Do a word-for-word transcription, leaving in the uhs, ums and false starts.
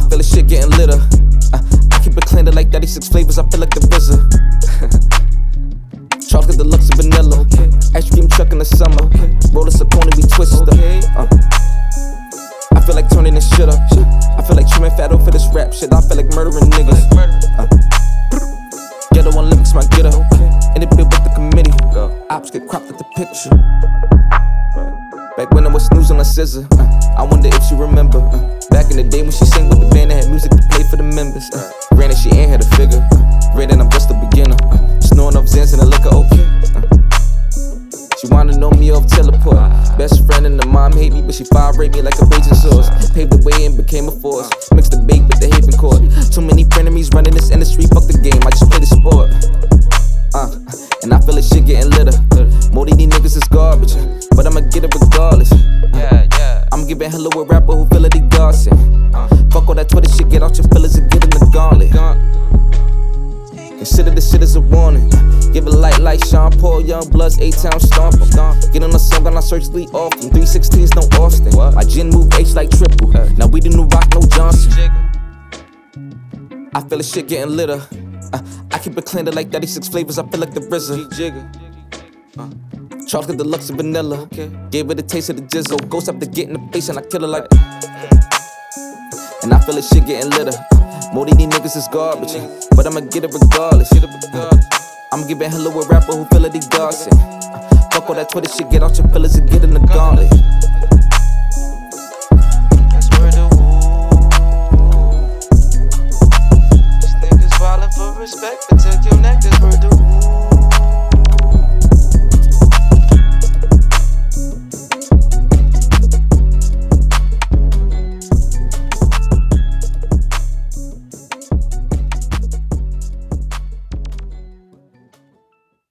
feel the shit getting litter. Uh, I keep it clean like thirty-six flavors, I feel like the R Z A. Chocolate deluxe and vanilla. Okay. Ice cream truck in the summer. Okay. Roll a Saucony, we twister. Okay. Uh. I feel like turning this shit up. I feel like trimming fat over this rap shit. I feel like murdering niggas. Uh. Ghetto on lyrics, my get up. And it built with the committee. Ops get cropped at the picture. Back when I was snooze on a scissor. Uh. I wonder if she remember. Uh. Back in the day when she sang with the band that had music to play for the members. Uh. Granted, she ain't had a figure. Uh. Granted, I'm just a beginner. Uh. Snoring off Zans and the liquor, okay. Uh. She wanna know me off teleport. Best friend and the mom hate me, but she fire rate me like a Bajan sauce. Paved the way and became a force. Mixed the bait with the Haven Court. Too many frenemies running this industry, fuck the game, I just play the sport. Uh, and I feel like shit getting litter. Most of these niggas is garbage, but I'ma get it regardless. Uh, I'm giving hella a rapper who feel like they gossip. Uh, fuck all that Twitter shit, get out your feelings and get in the gauntlet. Consider this shit as a warning. Give it light like Sean Paul, Young Bloods, A-Town stomp. Get on the song and I search Lee often. three sixteens, no Austin. My gin move H like triple. Now we the new Rock, no Johnson. I feel the shit getting litter. Uh, I keep it clean like thirty-six flavors, I feel like the R Z A. Uh, Chocolate deluxe and vanilla. Gave it a taste of the jizzle. Ghost up to get in the face and I kill her like. And I feel the shit getting litter. Most of these niggas is garbage, but I'ma get it regardless. Uh, I'm giving hella a rapper who feel like they gossip. Uh, fuck all that Twitter shit, get out your feelings and get in the gauntlet.